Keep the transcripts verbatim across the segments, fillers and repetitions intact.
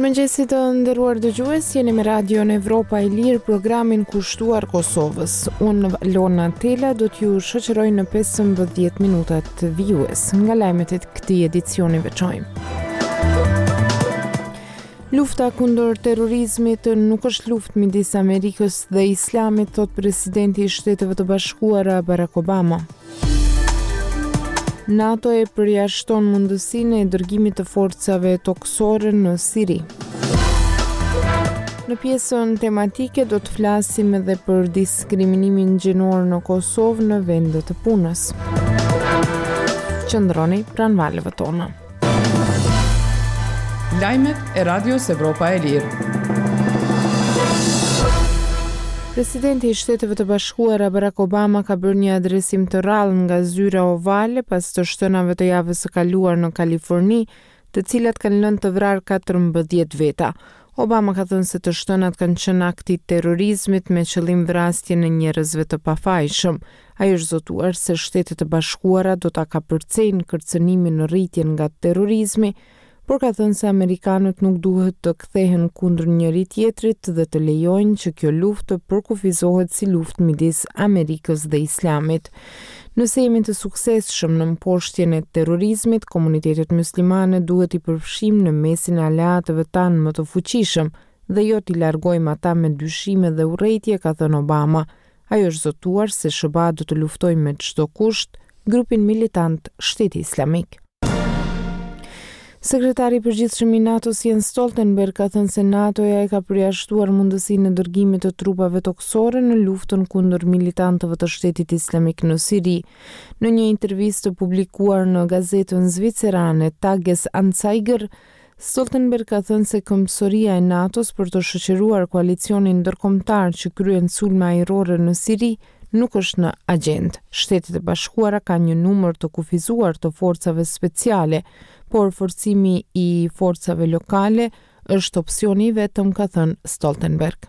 Mirëmëngjesit të nderuar dëgjues, jeni me Radion Evropa e Lirë, programin kushtuar Kosovës. Unë Lona Tela do t'ju shoqëroj në pesëmbëdhjetë minutat të vijues nga lajmet e këtij edicioni veçojmë. Lufta kundër terrorizmit nuk është luftë midis Amerikës dhe Islamit, thot presidenti i Shteteve të Bashkuara Barack Obama. NATO e përjashton mundësinë e dërgimit të forcave toksore në Siri. Në pjesën tematike do të flasim edhe për diskriminimin gjenor në Kosovë në vendet të punës. Qëndroni pranë valëve tona. Lajmet e Radios Evropa e Lirë. Presidenti i Shteteve të Bashkuara Barack Obama ka bërë një adresim të rrallë nga zyra ovale pas të shtënave të javës së kaluar në Kaliforni, të cilat kanë lënë të vrarë katërmbëdhjetë veta. Obama ka thënë se të shtënat kanë qenë akti i terrorizmit me qëllim vrasjen e njerëzve të pafajshëm. Ai është zotuar se Shtetet e Bashkuara do ta kapërcejnë kërcënimin në rritjen nga terrorizmi, por ka thënë se amerikanët nuk duhet të kthehen kundër njëri tjetrit dhe të lejojnë që kjo luftë të përkufizohet si luftë midis Amerikës dhe Islamit. Nëse jemi të suksesshëm në mposhtjen e terrorizmit, komunitetet muslimane duhet i përfshijmë në mesin e aleatëve tanë më të fuqishëm dhe jo t'i largojmë ata me dyshime dhe urrejtje, ka thënë Obama. Ai është zotuar se S B A do të luftojë me çdo kusht grupin militant Shteti Islamik. Sekretari i përgjithshëm i NATO-s Jens Stoltenberg ka thënë se NATO-ja e ka përjashtuar mundësinë e dërgimit të trupave toksore në luftën kundër militantëve të Shtetit Islamik në Siri. Në një intervistë publikuar në gazetën zvicerane Tages Anzeiger, Stoltenberg ka thënë se këmbësoria e NATO-s për të shoqëruar koalicionin ndërkombëtar që kryen sulme ajrore në Siri nuk është në agjendë. Shtetet e Bashkuara kanë një numër të kufizuar të forcave speciale, por forcimi i forcave lokale është opsioni i vetëm, ka thënë Stoltenberg.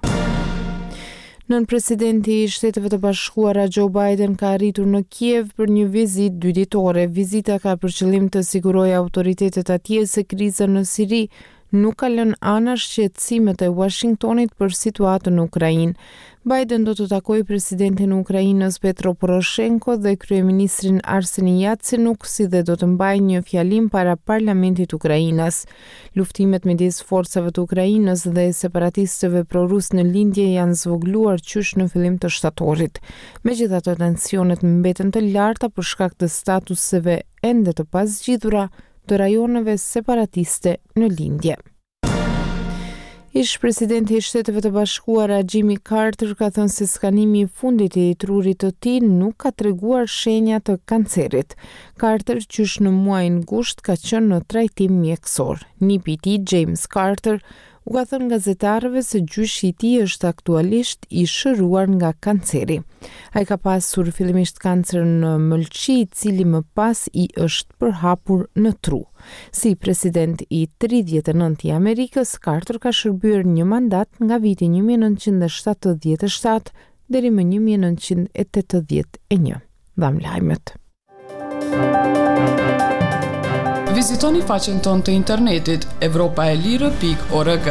Nën presidenti i Shteteve të Bashkuara Joe Biden ka arritur në Kiev për një vizitë dy ditore. Vizita ka për qëllim të sigurojë autoritetet atje se kriza në Siri nuk ka lënë anash shqetësimet e Washingtonit për situatën në Ukrainë. Biden do të takojë presidentin e Ukrainës Petro Poroshenko dhe kryeministrin Arseni Yatsenuk, si dhe do të mbajë një fjalim para parlamentit ukrainas. Luftimet midis forcave të Ukrainës dhe separatistëve prorus në lindje janë zvogluar qysh në fillim të shtatorit. Megjithatë, tensionet mbeten të larta për shkak të statuseve ende të pazgjidhura të rajoneve separatiste në lindje. Ish presidenti i Shteteve të Bashkuara Jimmy Carter ka thënë se skanimi i fundit i trurit të tij nuk ka treguar shenja të kancerit. Carter, qysh në muajin gusht, ka qenë në trajtim mjekësor. Nipi i tij, James Carter, u ka thënë gazetarëve se gjyshi i tij është aktualisht i shëruar nga kanceri. Ai ka pasur fillimisht kancer në mëlçi, i cili më pas i është përhapur në tru. Si president i tridhjetë e nëntë i Amerikës, Carter ka shërbyer një mandat nga viti një mijë e nëntëqind e shtatëdhjetë e shtatë deri më një mijë e nëntëqind e tetëdhjetë e një. Dham lajmet. Vizitoni faqen tonë të internetit evropa e lirë pikë org.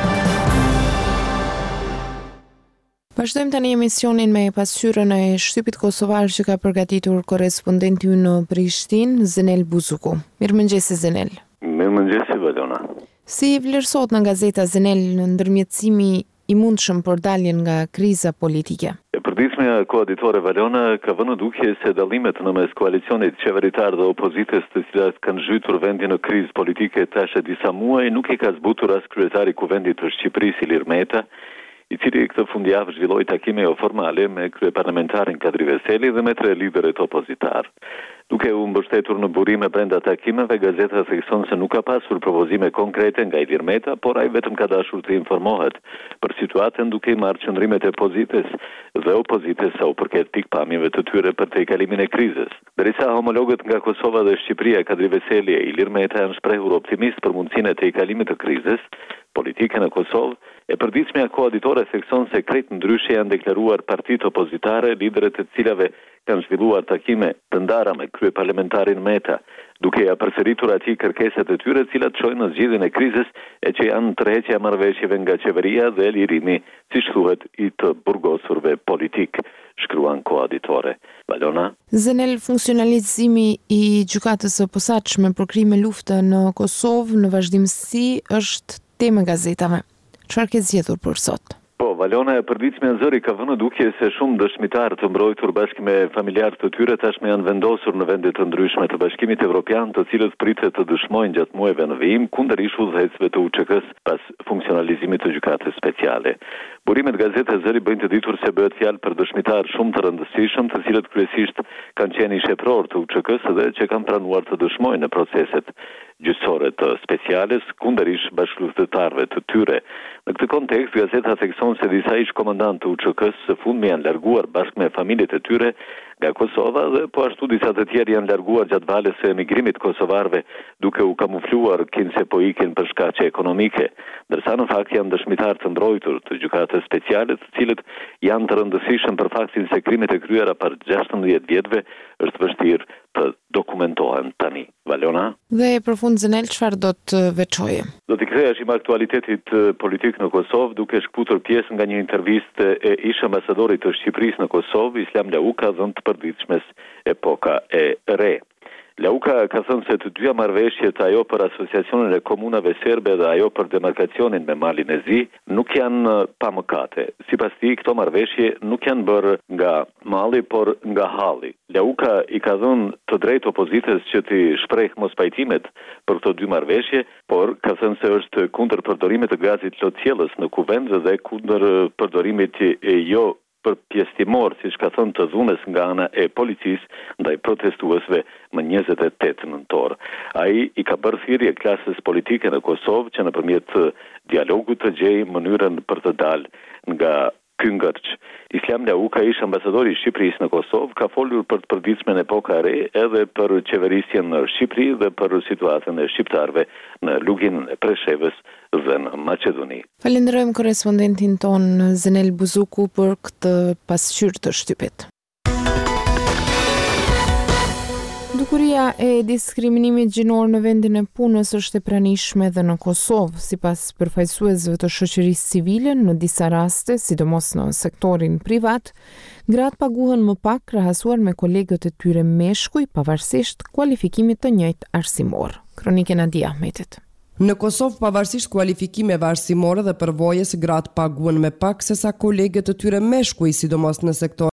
Vazhdojmë tani emisionin me pasqyrën e shtypit kosovar që ka përgatitur korrespondenti ynë në Prishtinë, Zenel Buzuku. Mirëmëngjesi Zenel. Mirëmëngjesi Valona. Si vlerësohet në gazeta Zenel në ndërmjetësimi i mundshëm për daljen nga kriza politike? Përditshmja koalitore Valona ka vënë dukje se dallimet në mes koalicionit qeveritar dhe opozitës, të cilat kanë zhytur vendin në krizë politike tash e disa muaj, nuk e ka zbutur as kryetari i Kuvendit të Shqipërisë Ilir Meta, i cili këtë fundjavë zhvilloi takime jo formale me kryeparlamentarin Kadri Veseli dhe me tre liderët opozitar. Duke u mbështetur në burime brenda takimeve, gazeta thekson se nuk ka pasur propozime konkrete nga Ilir Meta, por ai vetëm ka dashur të informohet për situatën duke i marrë qëndrimet e pozitës dhe opozitës sa u përket pikpamjeve të tyre për te kalimin e krizës. Derisa homologët nga Kosova dhe Shqipëria, Kadri Veseli e Ilir Meta, janë shprehur optimist për mundësinë e te kalimit të krizës politike në Kosovë, e përditshmja koalitore thekson se krejt ndryshe janë deklaruar partitë opozitare, liderët e cilave kanë zhvilluar takime të ndara me kryeparlamentarin Meta duke ja përsëritur atij kërkesat e tyre, të cilat çojnë në zgjidhjen e krizës e që janë tërheqja e marrëveshjeve nga qeveria dhe lirimi, siç thuhet, i të burgosurve politik, shkruan koaditore. Valona. Zenel, funksionalizimi i gjykatës së posaçme për krime lufte në Kosovë në vazhdimsi është temë e gazetave. Çfarë ke zgjedhur për sot? Po, Valona, e përditshmja e zëri ka vënë dukje se shumë dëshmitar të mbrojtur bashkë me familjarë të tyre tashmë janë vendosur në vende të ndryshme të Bashkimit Evropian, të cilët pritet të dëshmojnë gjatë muajve në vijim kundër ish udhëhecëve të U Ç K-s pas funksionalizimit të gjykatës speciale. Burimet gazetës zëri bëjnë të ditur se bëhet fjalë për dëshmitar shumë të rëndësishëm, të cilët kryesisht kanë qenë shepror të U Ç K-s dhe që kanë pranuar të dëshmojnë në proceset gjyqësore të speciales kundër ish bashkëluftëtarëve të tyre. Në këtë kontekst, gazeta thekson se disa ish komandantë të U Ç K-s së fundmi janë larguar bashkë me familjet e tyre nga Kosova dhe po ashtu disa të tjerë janë larguar gjatë valës së emigrimit kosovarëve duke u kamufluar kinse po ikin për shkaqe ekonomike, ndërsa në fakt janë dëshmitar të mbrojtur të gjykatës speciale, të cilët janë të rëndësishëm për faktin se krimet e kryera për gjashtëdhjetë vjetëve është vështirë të dokumentohen tani. Valona? Dhe për fund, Zenel, çfarë do të veçoje? Do t'i ktheheshim aktualitetit politik në Kosovë duke shkputur pjesë nga një intervistë e ish ambasadorit të Shqipërisë në Kosovë, Islam Lauka, dhënë të përditshmes Epoka e Re. Lauka ka thënë se të dyja marrëveshjet, ajo për asociacionin e komunave serbe dhe ajo për demarkacionin me Malin e Zi, nuk janë pa mëkate. Sipas tij, këto marrëveshje nuk janë bërë nga malli, por nga halli. Lauka i ka dhënë të drejtë opozitës që t'i shpreh mospajtimet për këto dy marrëveshje, por ka thënë se është kundër përdorimit të gazit lotjellës në kuvend dhe kundër përdorimit e jo për pjesëtimor, siç ka thënë të dhunës nga ana e policisë ndaj protestuesve më njëzet e tetë nëntor. Ai i ka bërë thirrje klasës politike në Kosovë që nëpërmjet dialogut të gjejë mënyrën për të dalë nga ky ngërç. Islam Lauka, ish ambasadori i Shqipërisë në Kosovë, ka folur për të përditshmen Epoka e Re edhe për qeverisjen në Shqipëri dhe për situatën e shqiptarëve në luginën e Preshevës dhe në Maqedoni. Falenderojmë korrespondentin ton Zenel Buzuku për këtë pasqyrë të shtypit. Dukuria e diskriminimit gjinor në vendin e punës është e pranishme edhe në Kosovë, sipas përfaqësuesve të shoqërisë civile. Në disa raste, sidomos në sektorin privat, gratë paguhen më pak krahasuar me kolegët e tyre meshkuj, pavarësisht kualifikimit të njëjtë arsimor. Kronike Nadia Ahmetit. Në Kosovë, pavarësisht kualifikimeve arsimore dhe përvojës, gratë paguhen me pak se sa kolegët e tyre meshkuj, sidomos në sektor